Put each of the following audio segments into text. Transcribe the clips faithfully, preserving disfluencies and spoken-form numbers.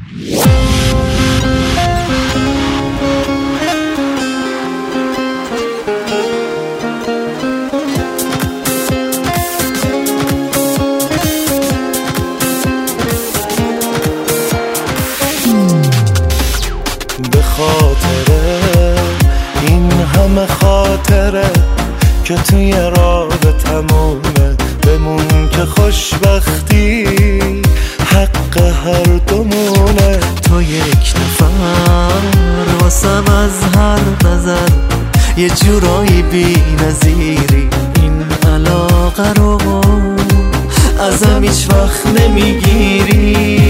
به خاطره این همه خاطره که توی رابطمونه بمون که خوشبختی حق هر دومونه. تو یک نفر واسم از هر نظر یه جورایی بی نظیری، این علاقه رو ازم هیچ وقت نمیگیری.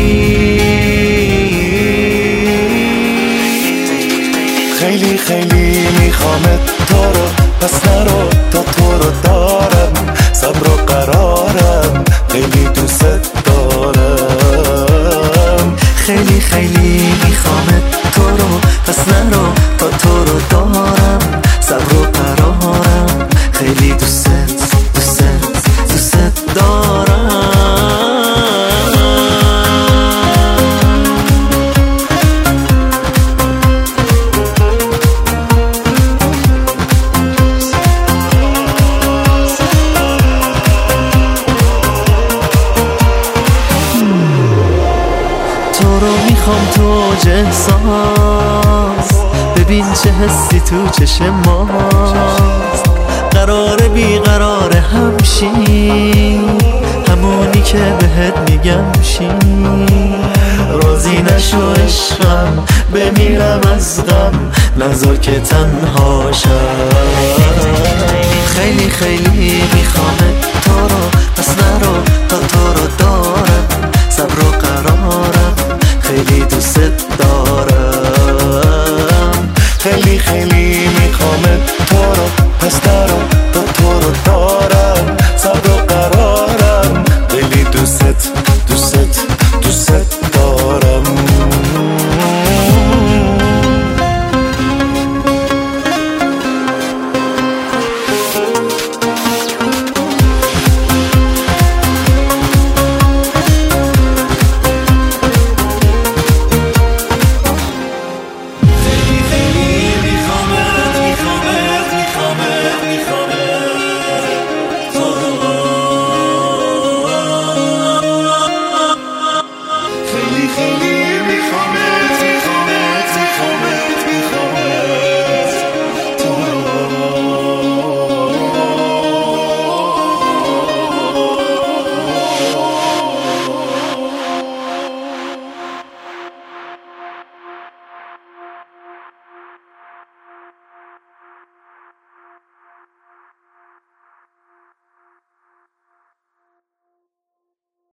خیلی خیلی میخوامت تو رو، پس نرو تا تو رو دارم، صبر و قرارم، خیلی دوست دارم. خیلی خیلی میخوامت تو رو، پس نرو تا تو رو دارم، صبر و قرارم، خیلی دوست دوست دوست دارم. تو رو میخوام تو اوج احساس، ببین چه حسی تو چشم ماست. قراره بیقرار همشی، همونی که بهت میگم شی. راضی نشو عشقم، بمیرم از غم، نذار که تنها شم. خیلی خیلی میخوامت تو رو، پس نرو تا تو رو دارم، صبر و